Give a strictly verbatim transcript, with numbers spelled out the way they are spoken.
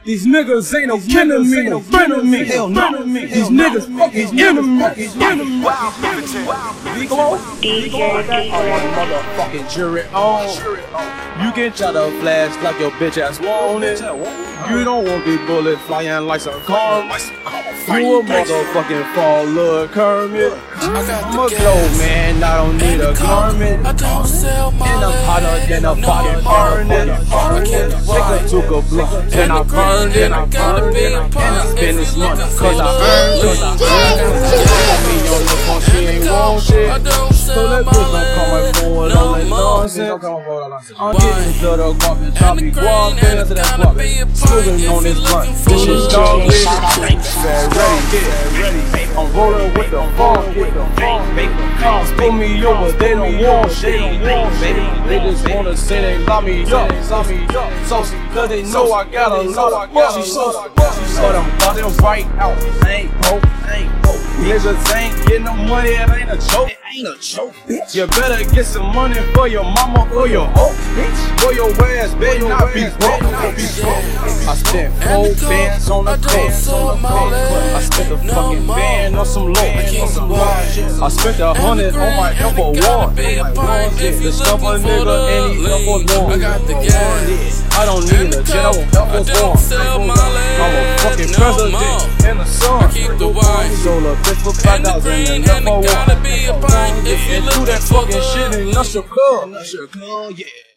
These niggas ain't no kin to me, no friend of me. Hell no. These niggas fucking enemies. Come on. D J Motherfucking jury on. You can try to flash like your bitch ass want it. You don't want these bullets flying like some cars. You a motherfucking fall, Lil' Kermit. I'm a glow man, I don't need a garment. I don't sell my And I'm hotter than a fucking burning. Nigga took a blunt, then I burned it. I burned it. And I spend this money, cause I earned it. Me on the phone, she ain't want shit. So that bitch don't come forward on that nonsense. I'm getting to the garbage, I'll be guapin' to that guap. Smoking on this blunt, this shit's dog lit. Ready, ready. I'm rolling with the funk, with the funk. Cops pull me over, they don't want shit. They just wanna say they lock me up, lock me up. So cause they know I got a lot of money. But I'm about them right out, ain't broke, ain't broke. Niggas ain't getting no money, it ain't a joke. It ain't a joke, bitch. You better get some money for your mama or your hoe, bitch. For your ass, better not be broke. I spent four bands on the coast. I spent a fucking band on some low. I spent a hundred on my elbow one. Discover a nigga and he elbow one. I don't need a jet, I won't elbow one. I'm a fucking president in the sun. Sold a bitch for five thousand and left my one. If you do that fucking shit in Usher Club, yeah.